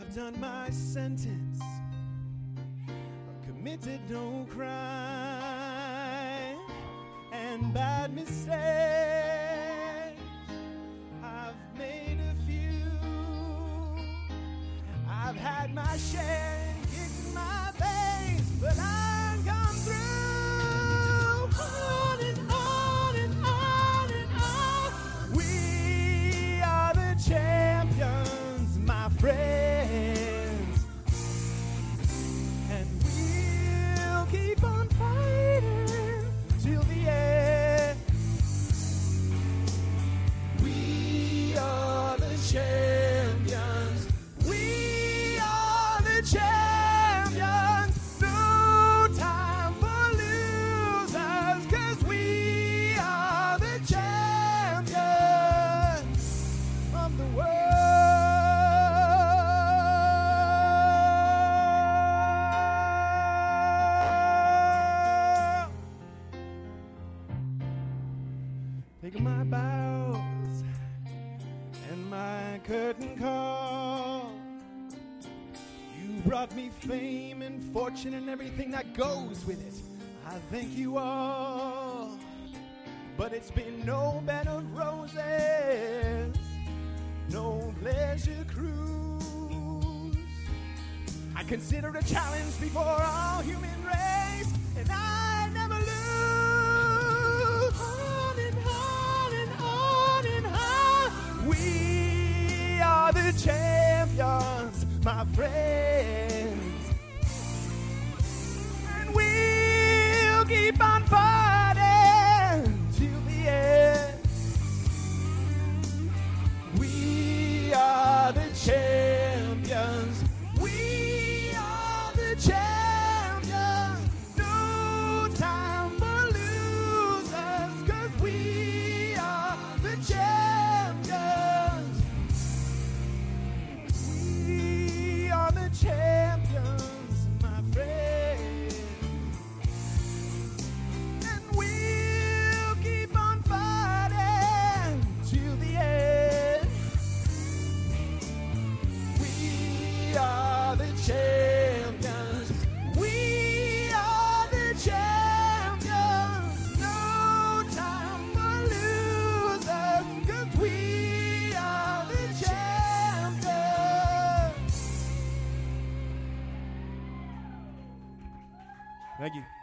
served on my sentence, I've committed no crime and bad mistakes. I've made a few. I've had my share and kicked my veins, but I've come through. On and on and on and on. We are the champions, my friends, and we'll keep on fighting till the end. We are the champions. We are the champions. No time for losers, 'cause we are the champions of the world. Take my bows and my curtain call. You brought me fame and fortune and everything that goes with it. I thank you all, but it's been no bed of roses, no pleasure cruise. I consider a challenge before all human race, and I never lose. On and on and on and on. We are the champions, my friends, and we'll keep on fighting till the end. We are the champions. We are the champions. No time for losers, 'cause we are the champions. We are the champions, my friends, and we'll keep on fighting till the end. We are the champions. We are the champions. No time for losers, 'cause we are the champions. Thank you.